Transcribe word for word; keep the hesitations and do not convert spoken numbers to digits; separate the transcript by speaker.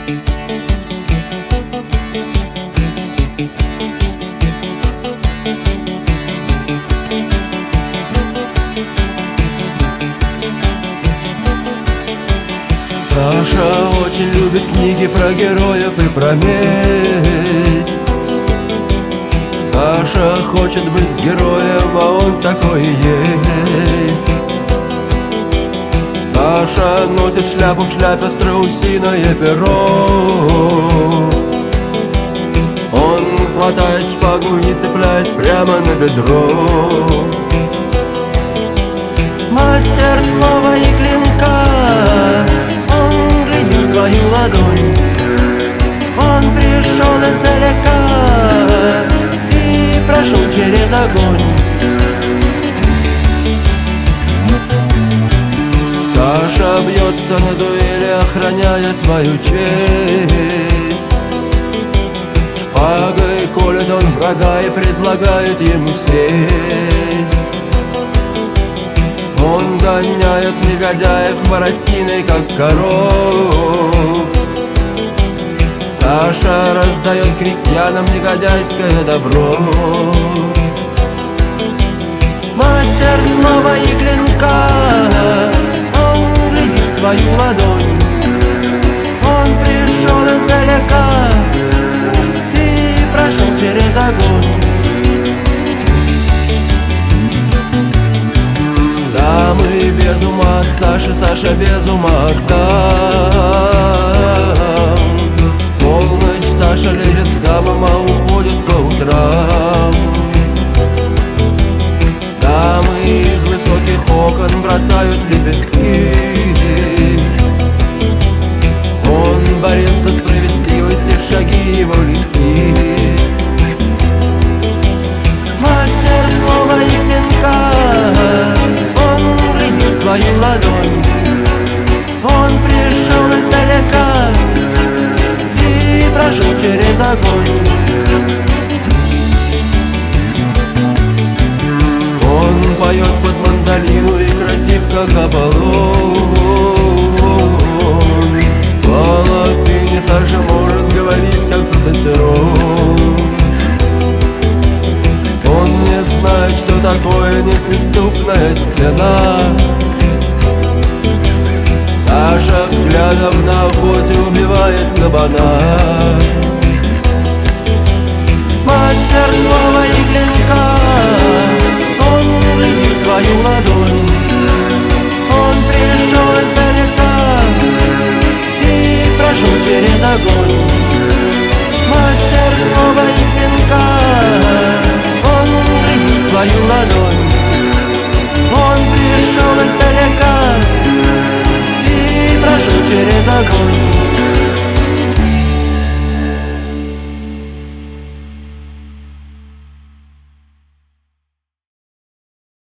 Speaker 1: Саша очень любит книги про героев и про месть. Саша хочет быть с героем, а он такой и есть. Саша носит шляпу, в шляпе страусиное перо. Он хватает шпагу и цепляет прямо на бедро. Мастер слова и клинка, он глядит свою ладонь. Он пришел издалека и прошел через огонь. Саша бьется на дуэли, охраняя свою честь. Шпагой колет он врага и предлагает ему сесть. Он гоняет негодяев хворостиной, как коров. Саша раздает крестьянам негодяйское добро. Мастер слова и клинка, он глядит свою ладонь. Он пришел издалека и прошел через огонь. Дамы без ума от Саши, Саша без ума от дам. Полночь Саша лезет к дамам, а уходит по утрам. Дамы из высоких окон бросают лепестки. Он борец за справедливость, и шаги его легки. Мастер слова и клинка, он глядит свою ладонь. Он пришел издалека и прошел через огонь. Он поет под мандолину и красив, как Аполлон. По латыни Саша может говорить, как Цицерон. Он не знает, что такое неприступная стена. Саша взглядом на охоте убивает кабана. Мастер слова и клинка, он глядит свою ладонь. Он пришел издалека и прошел через огонь. Мастер слова и клинка,